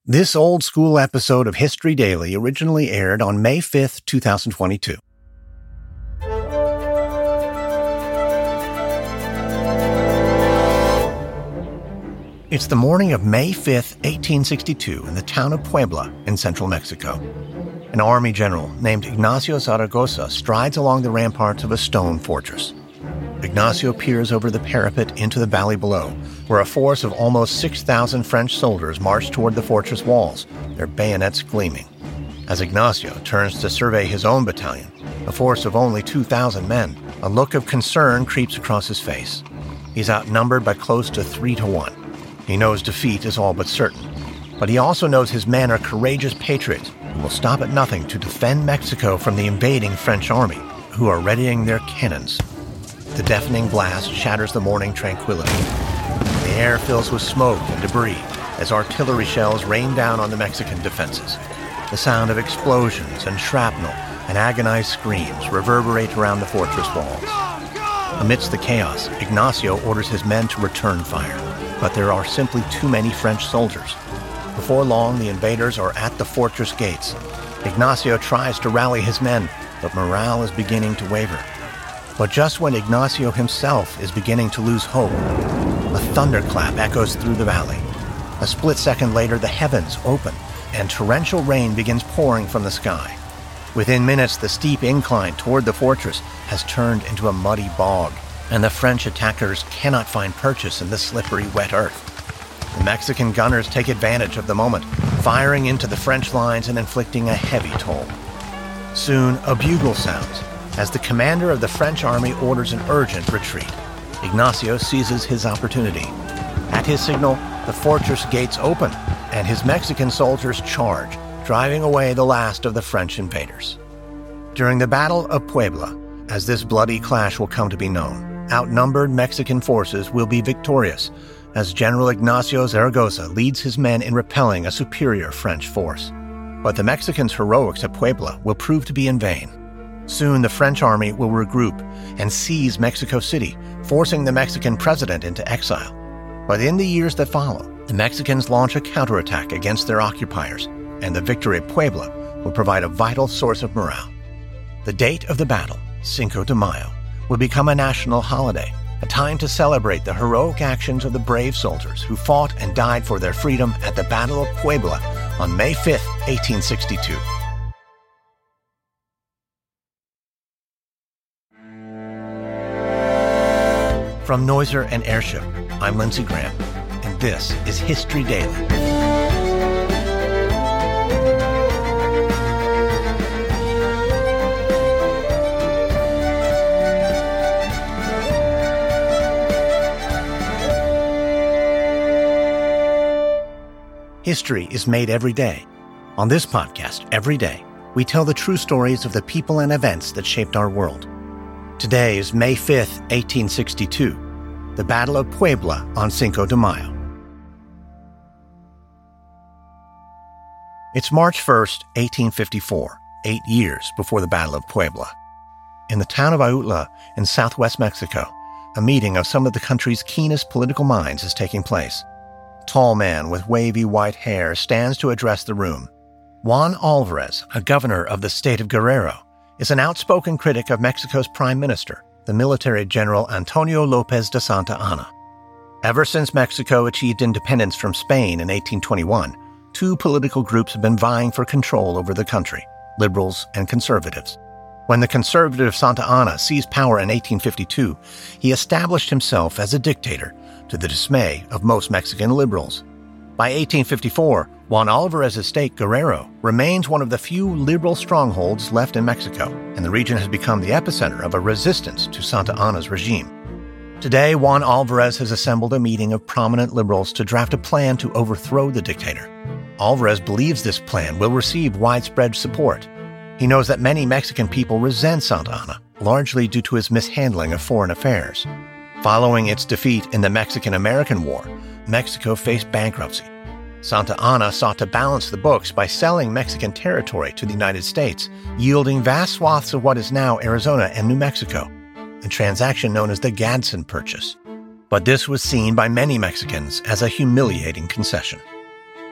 This old-school episode of History Daily originally aired on May 5th, 2022. It's the morning of May 5th, 1862, in the town of Puebla in central Mexico. An army general named Ignacio Zaragoza strides along the ramparts of a stone fortress. Ignacio peers over the parapet into the valley below, where a force of almost 6,000 French soldiers march toward the fortress walls, their bayonets gleaming. As Ignacio turns to survey his own battalion, a force of only 2,000 men, a look of concern creeps across his face. He's outnumbered by close to 3-1. He knows defeat is all but certain, but he also knows his men are courageous patriots who will stop at nothing to defend Mexico from the invading French army, who are readying their cannons. The deafening blast shatters the morning tranquility. The air fills with smoke and debris as artillery shells rain down on the Mexican defenses. The sound of explosions and shrapnel and agonized screams reverberate around the fortress walls. Amidst the chaos, Ignacio orders his men to return fire, but there are simply too many French soldiers. Before long, the invaders are at the fortress gates. Ignacio tries to rally his men, but morale is beginning to waver. But just when Ignacio himself is beginning to lose hope, a thunderclap echoes through the valley. A split second later, the heavens open, and torrential rain begins pouring from the sky. Within minutes, the steep incline toward the fortress has turned into a muddy bog, and the French attackers cannot find purchase in the slippery, wet earth. The Mexican gunners take advantage of the moment, firing into the French lines and inflicting a heavy toll. Soon, a bugle sounds, as the commander of the French army orders an urgent retreat. Ignacio seizes his opportunity. At his signal, the fortress gates open, and his Mexican soldiers charge, driving away the last of the French invaders. During the Battle of Puebla, as this bloody clash will come to be known, outnumbered Mexican forces will be victorious, as General Ignacio Zaragoza leads his men in repelling a superior French force. But the Mexicans' heroics at Puebla will prove to be in vain. Soon the French army will regroup and seize Mexico City, forcing the Mexican president into exile. But in the years that follow, the Mexicans launch a counterattack against their occupiers, and the victory at Puebla will provide a vital source of morale. The date of the battle, Cinco de Mayo, will become a national holiday, a time to celebrate the heroic actions of the brave soldiers who fought and died for their freedom at the Battle of Puebla on May 5th, 1862. From Noiser and Airship, I'm Lindsey Graham, and this is History Daily. History is made every day. On this podcast, every day, we tell the true stories of the people and events that shaped our world. Today is May 5th, 1862, the Battle of Puebla on Cinco de Mayo. It's March 1st, 1854, 8 years before the Battle of Puebla. In the town of Autla in southwest Mexico, a meeting of some of the country's keenest political minds is taking place. A tall man with wavy white hair stands to address the room. Juan Alvarez, a governor of the state of Guerrero, is an outspoken critic of Mexico's prime minister, the military general Antonio López de Santa Anna. Ever since Mexico achieved independence from Spain in 1821, two political groups have been vying for control over the country, liberals and conservatives. When the conservative Santa Anna seized power in 1852, he established himself as a dictator, to the dismay of most Mexican liberals. By 1854, Juan Alvarez's state, Guerrero, remains one of the few liberal strongholds left in Mexico, and the region has become the epicenter of a resistance to Santa Anna's regime. Today, Juan Alvarez has assembled a meeting of prominent liberals to draft a plan to overthrow the dictator. Alvarez believes this plan will receive widespread support. He knows that many Mexican people resent Santa Anna, largely due to his mishandling of foreign affairs. Following its defeat in the Mexican-American War, Mexico faced bankruptcy. Santa Anna sought to balance the books by selling Mexican territory to the United States, yielding vast swaths of what is now Arizona and New Mexico, a transaction known as the Gadsden Purchase. But this was seen by many Mexicans as a humiliating concession.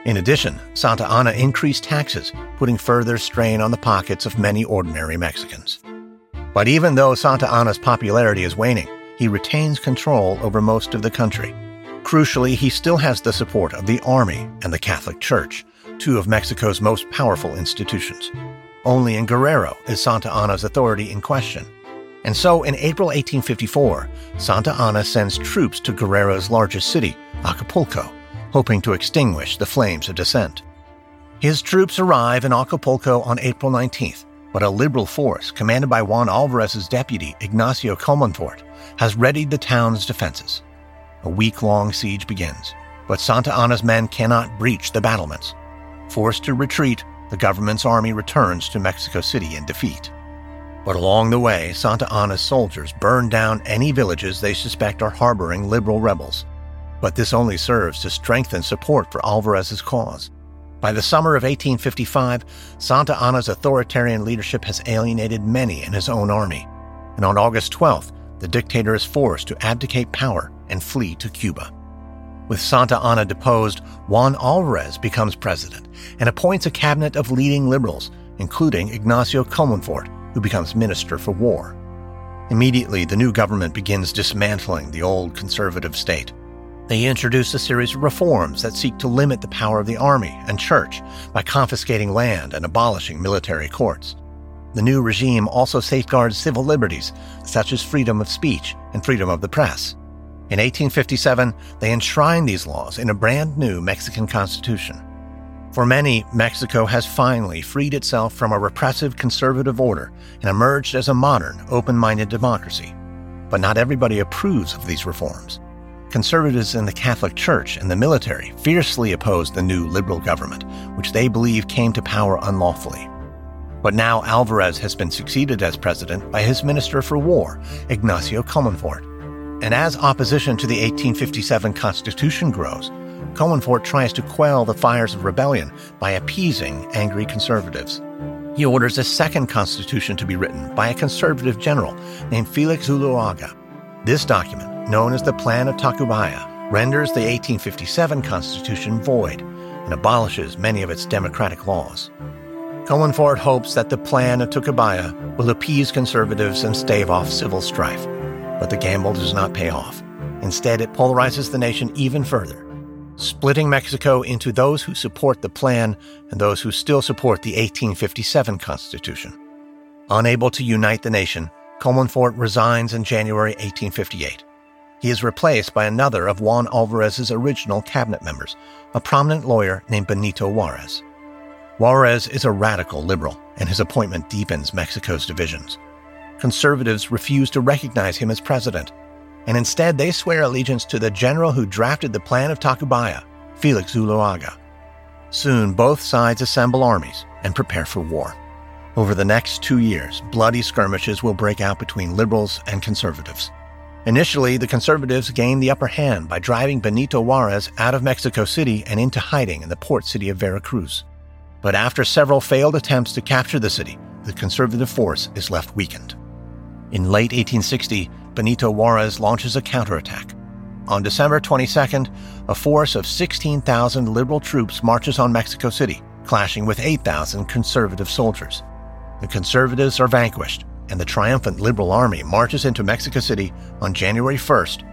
In addition, Santa Anna increased taxes, putting further strain on the pockets of many ordinary Mexicans. But even though Santa Anna's popularity is waning, he retains control over most of the country. Crucially, he still has the support of the Army and the Catholic Church, two of Mexico's most powerful institutions. Only in Guerrero is Santa Anna's authority in question. And so, in April 1854, Santa Anna sends troops to Guerrero's largest city, Acapulco, hoping to extinguish the flames of dissent. His troops arrive in Acapulco on April 19th, but a liberal force, commanded by Juan Alvarez's deputy, Ignacio Comonfort, has readied the town's defenses. A week-long siege begins, but Santa Anna's men cannot breach the battlements. Forced to retreat, the government's army returns to Mexico City in defeat. But along the way, Santa Anna's soldiers burn down any villages they suspect are harboring liberal rebels. But this only serves to strengthen support for Alvarez's cause. By the summer of 1855, Santa Anna's authoritarian leadership has alienated many in his own army, and on August 12th, the dictator is forced to abdicate power and flee to Cuba. With Santa Anna deposed, Juan Alvarez becomes president and appoints a cabinet of leading liberals, including Ignacio Comonfort, who becomes Minister for War. Immediately, the new government begins dismantling the old conservative state. They introduce a series of reforms that seek to limit the power of the army and church by confiscating land and abolishing military courts. The new regime also safeguards civil liberties, such as freedom of speech and freedom of the press. In 1857, they enshrine these laws in a brand new Mexican constitution. For many, Mexico has finally freed itself from a repressive conservative order and emerged as a modern, open-minded democracy. But not everybody approves of these reforms. Conservatives in the Catholic Church and the military fiercely opposed the new liberal government, which they believe came to power unlawfully. But now Alvarez has been succeeded as president by his Minister for War, Ignacio Comonfort. And as opposition to the 1857 Constitution grows, Comonfort tries to quell the fires of rebellion by appeasing angry conservatives. He orders a second constitution to be written by a conservative general named Felix Zuloaga. This document, known as the Plan of Tacubaya, renders the 1857 Constitution void and abolishes many of its democratic laws. Comonfort hopes that the Plan of Tacubaya will appease conservatives and stave off civil strife. But the gamble does not pay off. Instead, it polarizes the nation even further, splitting Mexico into those who support the plan and those who still support the 1857 Constitution. Unable to unite the nation, Comonfort resigns in January 1858. He is replaced by another of Juan Alvarez's original cabinet members, a prominent lawyer named Benito Juarez. Juarez is a radical liberal, and his appointment deepens Mexico's divisions. Conservatives refuse to recognize him as president, and instead they swear allegiance to the general who drafted the Plan of Tacubaya, Felix Zuloaga. Soon, both sides assemble armies and prepare for war. Over the next 2 years, bloody skirmishes will break out between liberals and conservatives. Initially, the conservatives gain the upper hand by driving Benito Juarez out of Mexico City and into hiding in the port city of Veracruz. But after several failed attempts to capture the city, the conservative force is left weakened. In late 1860, Benito Juarez launches a counterattack. On December 22nd, a force of 16,000 liberal troops marches on Mexico City, clashing with 8,000 conservative soldiers. The conservatives are vanquished, and the triumphant liberal army marches into Mexico City on January 1st,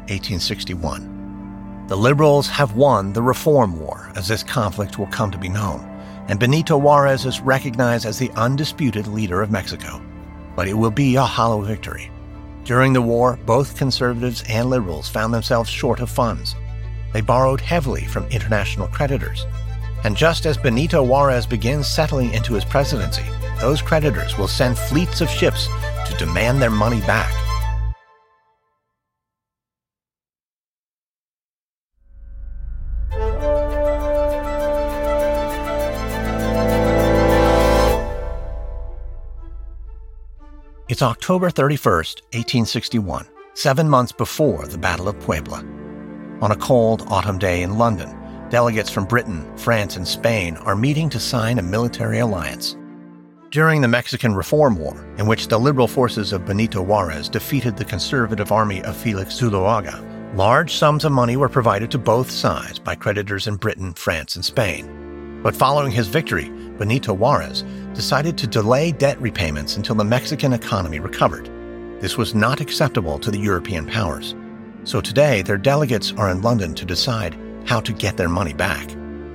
1861. The liberals have won the Reform War, as this conflict will come to be known, and Benito Juarez is recognized as the undisputed leader of Mexico. But it will be a hollow victory. During the war, both conservatives and liberals found themselves short of funds. They borrowed heavily from international creditors. And just as Benito Juarez begins settling into his presidency, those creditors will send fleets of ships to demand their money back. It's October 31st, 1861, 7 months before the Battle of Puebla. On a cold autumn day in London, delegates from Britain, France, and Spain are meeting to sign a military alliance. During the Mexican Reform War, in which the liberal forces of Benito Juarez defeated the conservative army of Felix Zuloaga, large sums of money were provided to both sides by creditors in Britain, France, and Spain. But following his victory, Benito Juárez decided to delay debt repayments until the Mexican economy recovered. This was not acceptable to the European powers. So today, their delegates are in London to decide how to get their money back.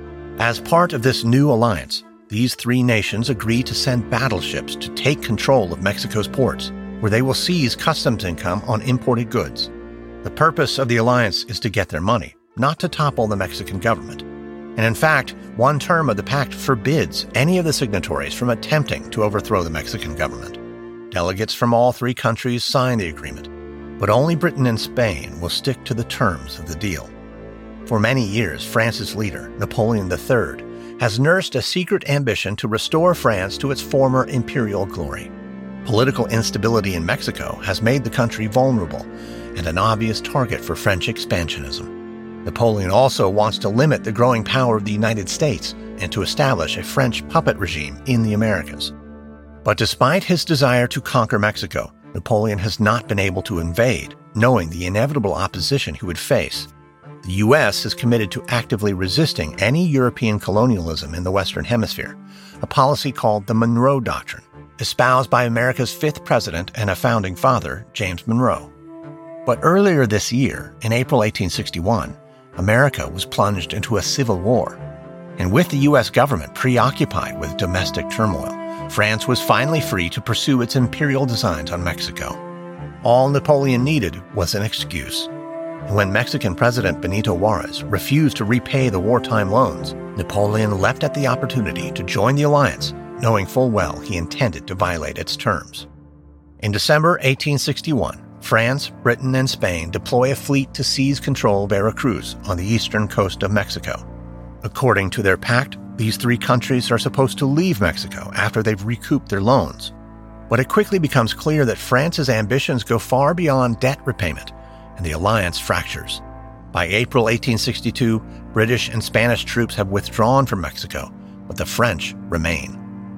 As part of this new alliance, these three nations agree to send battleships to take control of Mexico's ports, where they will seize customs income on imported goods. The purpose of the alliance is to get their money, not to topple the Mexican government. And in fact, one term of the pact forbids any of the signatories from attempting to overthrow the Mexican government. Delegates from all three countries sign the agreement, but only Britain and Spain will stick to the terms of the deal. For many years, France's leader, Napoleon III, has nursed a secret ambition to restore France to its former imperial glory. Political instability in Mexico has made the country vulnerable and an obvious target for French expansionism. Napoleon also wants to limit the growing power of the United States and to establish a French puppet regime in the Americas. But despite his desire to conquer Mexico, Napoleon has not been able to invade, knowing the inevitable opposition he would face. The U.S. is committed to actively resisting any European colonialism in the Western Hemisphere, a policy called the Monroe Doctrine, espoused by America's fifth president and a founding father, James Monroe. But earlier this year, in April 1861, America was plunged into a civil war. And with the U.S. government preoccupied with domestic turmoil, France was finally free to pursue its imperial designs on Mexico. All Napoleon needed was an excuse. And when Mexican President Benito Juárez refused to repay the wartime loans, Napoleon leapt at the opportunity to join the alliance, knowing full well he intended to violate its terms. In December 1861, France, Britain, and Spain deploy a fleet to seize control of Veracruz on the eastern coast of Mexico. According to their pact, these three countries are supposed to leave Mexico after they've recouped their loans. But it quickly becomes clear that France's ambitions go far beyond debt repayment, and the alliance fractures. By April 1862, British and Spanish troops have withdrawn from Mexico, but the French remain.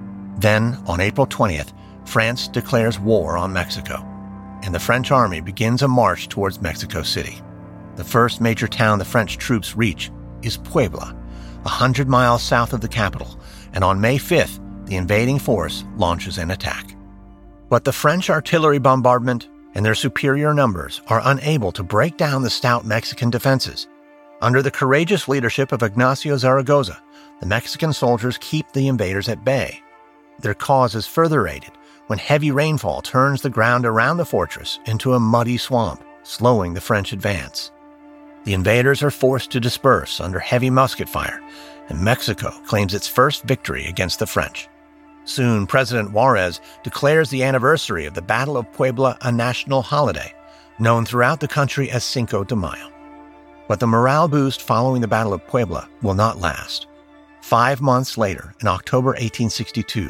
Then, on April 20th, France declares war on Mexico, and the French army begins a march towards Mexico City. The first major town the French troops reach is Puebla, 100 miles south of the capital, and on May 5th, the invading force launches an attack. But the French artillery bombardment and their superior numbers are unable to break down the stout Mexican defenses. Under the courageous leadership of Ignacio Zaragoza, the Mexican soldiers keep the invaders at bay. Their cause is further aided when heavy rainfall turns the ground around the fortress into a muddy swamp, slowing the French advance. The invaders are forced to disperse under heavy musket fire, and Mexico claims its first victory against the French. Soon, President Juárez declares the anniversary of the Battle of Puebla a national holiday, known throughout the country as Cinco de Mayo. But the morale boost following the Battle of Puebla will not last. 5 months later, in October 1862,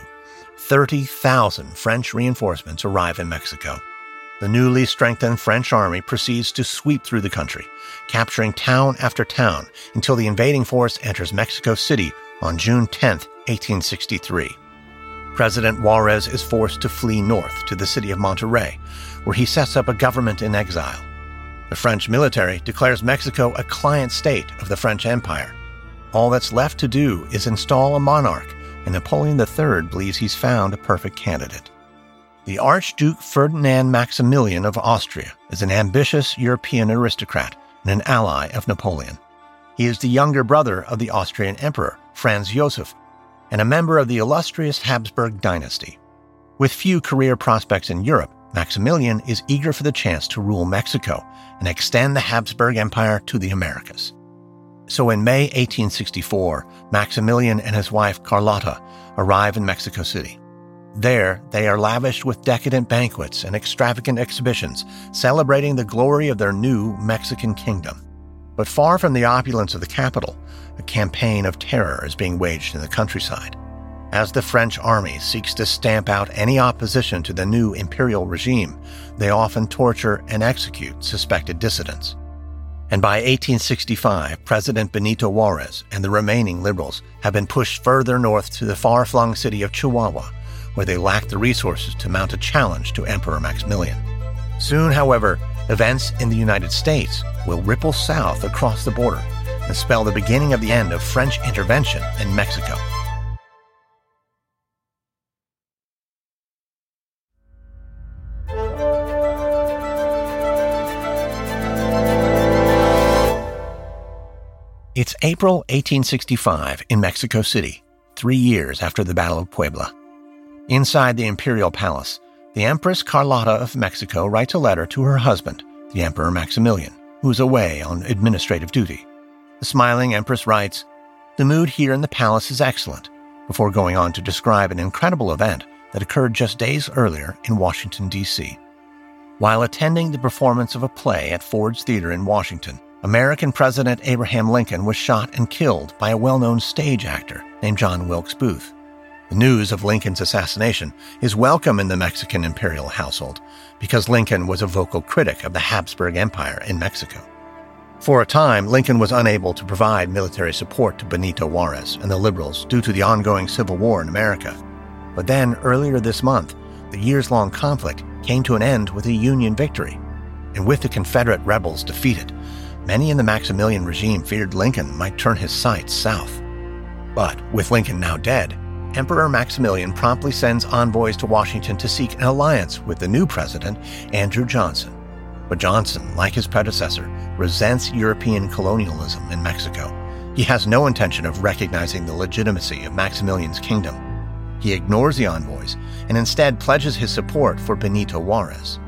30,000 French reinforcements arrive in Mexico. The newly strengthened French army proceeds to sweep through the country, capturing town after town until the invading force enters Mexico City on June 10, 1863. President Juárez is forced to flee north to the city of Monterrey, where he sets up a government in exile. The French military declares Mexico a client state of the French Empire. All that's left to do is install a monarch, and Napoleon III believes he's found a perfect candidate. The Archduke Ferdinand Maximilian of Austria is an ambitious European aristocrat and an ally of Napoleon. He is the younger brother of the Austrian Emperor, Franz Joseph, and a member of the illustrious Habsburg dynasty. With few career prospects in Europe, Maximilian is eager for the chance to rule Mexico and extend the Habsburg Empire to the Americas. So in May 1864, Maximilian and his wife Carlotta arrive in Mexico City. There, they are lavished with decadent banquets and extravagant exhibitions, celebrating the glory of their new Mexican kingdom. But far from the opulence of the capital, a campaign of terror is being waged in the countryside. As the French army seeks to stamp out any opposition to the new imperial regime, they often torture and execute suspected dissidents. And by 1865, President Benito Juárez and the remaining liberals have been pushed further north to the far-flung city of Chihuahua, where they lack the resources to mount a challenge to Emperor Maximilian. Soon, however, events in the United States will ripple south across the border, and spell the beginning of the end of French intervention in Mexico. It's April 1865 in Mexico City, 3 years after the Battle of Puebla. Inside the imperial palace, the Empress Carlotta of Mexico writes a letter to her husband, the Emperor Maximilian, who is away on administrative duty. The smiling Empress writes, "The mood here in the palace is excellent," before going on to describe an incredible event that occurred just days earlier in Washington, D.C. While attending the performance of a play at Ford's Theater in Washington, American President Abraham Lincoln was shot and killed by a well-known stage actor named John Wilkes Booth. The news of Lincoln's assassination is welcome in the Mexican imperial household because Lincoln was a vocal critic of the Habsburg Empire in Mexico. For a time, Lincoln was unable to provide military support to Benito Juarez and the liberals due to the ongoing Civil War in America. But then, earlier this month, the years-long conflict came to an end with a Union victory. And with the Confederate rebels defeated, many in the Maximilian regime feared Lincoln might turn his sights south. But with Lincoln now dead, Emperor Maximilian promptly sends envoys to Washington to seek an alliance with the new president, Andrew Johnson. But Johnson, like his predecessor, resents European colonialism in Mexico. He has no intention of recognizing the legitimacy of Maximilian's kingdom. He ignores the envoys and instead pledges his support for Benito Juarez.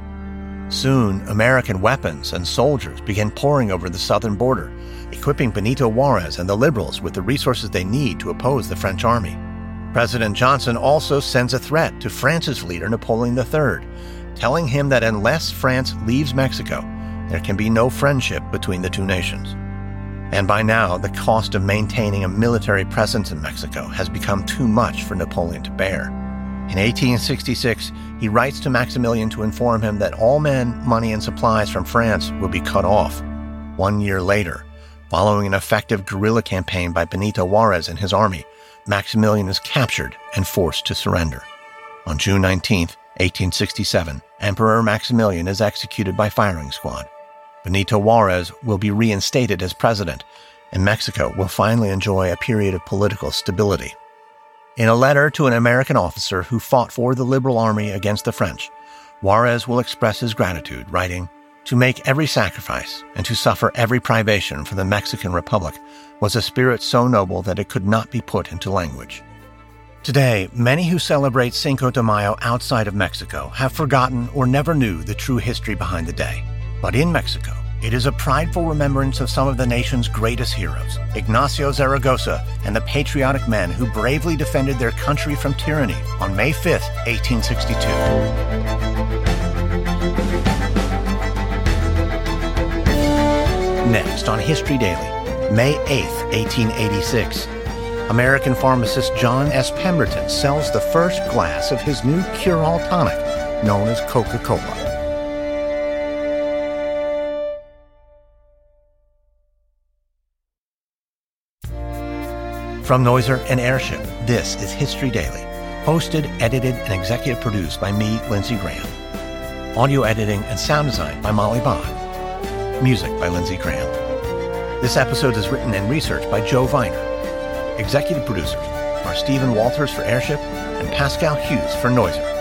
Soon, American weapons and soldiers began pouring over the southern border, equipping Benito Juarez and the liberals with the resources they need to oppose the French army. President Johnson also sends a threat to France's leader, Napoleon III, telling him that unless France leaves Mexico, there can be no friendship between the two nations. And by now, the cost of maintaining a military presence in Mexico has become too much for Napoleon to bear. In 1866, he writes to Maximilian to inform him that all men, money, and supplies from France will be cut off. 1 year later, following an effective guerrilla campaign by Benito Juarez and his army, Maximilian is captured and forced to surrender. On June 19, 1867, Emperor Maximilian is executed by firing squad. Benito Juarez will be reinstated as president, and Mexico will finally enjoy a period of political stability. In a letter to an American officer who fought for the Liberal Army against the French, Juarez will express his gratitude, writing, "To make every sacrifice and to suffer every privation for the Mexican Republic was a spirit so noble that it could not be put into language." Today, many who celebrate Cinco de Mayo outside of Mexico have forgotten or never knew the true history behind the day. But in Mexico, it is a prideful remembrance of some of the nation's greatest heroes, Ignacio Zaragoza and the patriotic men who bravely defended their country from tyranny on May 5, 1862. Next on History Daily, May 8, 1886. American pharmacist John S. Pemberton sells the first glass of his new cure-all tonic, known as Coca-Cola. From Noiser and Airship, this is History Daily, hosted, edited, and executive produced by me, Lindsey Graham. Audio editing and sound design by Molly Bond. Music by Lindsey Graham. This episode is written and researched by Joe Viner. Executive producers are Stephen Walters for Airship and Pascal Hughes for Noiser.